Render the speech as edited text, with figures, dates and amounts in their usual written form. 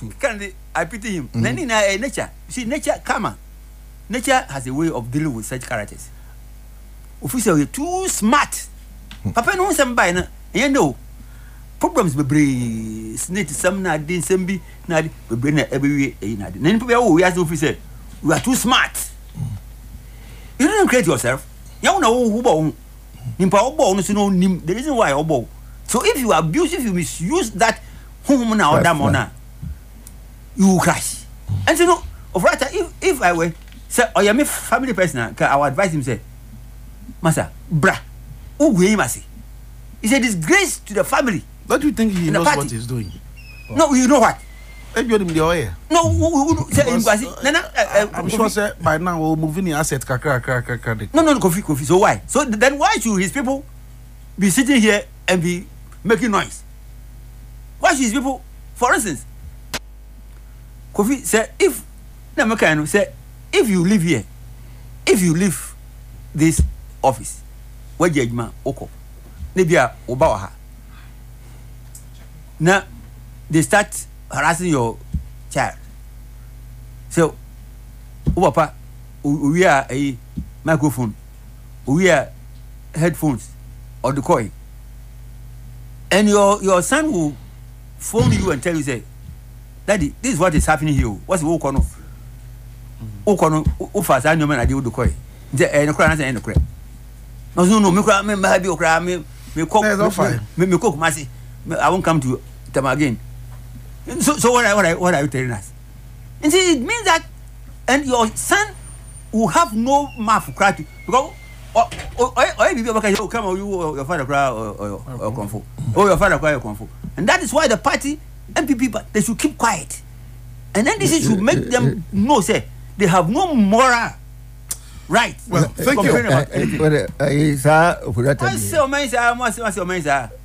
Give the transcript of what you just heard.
Can I pity him? Then nature. See, nature, come on. Nature has a way of dealing with such characters. Official, you're too smart. Papa knows somebody, you know. Problems be brave. Snake some na din some be na be brain every way na. Then people we as officer, you are too smart. You didn't create yourself. You know who born. Nimpa obo no so no nim. The reason why obo. So if you abuse, if you misuse that home na or damona, you will crash. And you know, of right, if I were say or you me family person, I would advise him say, Masa, bra, who masi? It's a disgrace to the family. Don't you think he knows what he's doing? No, you know what? No, I'm sure sir, by now we're moving the asset. No, Kofi. So why? So then why should his people be sitting here and be making noise? Why should his people, for instance, Kofi said, if you live here, if you leave this office, where judgment oko, nebia obawaha. Now they start harassing your child. So, papa, we are a microphone, we are headphones or the coin, and your son will phone you and tell you, say, Daddy, this is what is happening here. What's the Okono? Okono, Ufas, I know man, I do the coin. The crown and the crap. No, me cry, me have you cry, me cook, me cook, Massy. I won't come to them again. So what are you telling us? And see, it means that, and your son will have no mouth for crying because come or you your father cry or comfort or your father cry or comfort, and that is why the party MPP they should keep quiet, and then this should make them know say they have no moral right. Well, thank you. I say,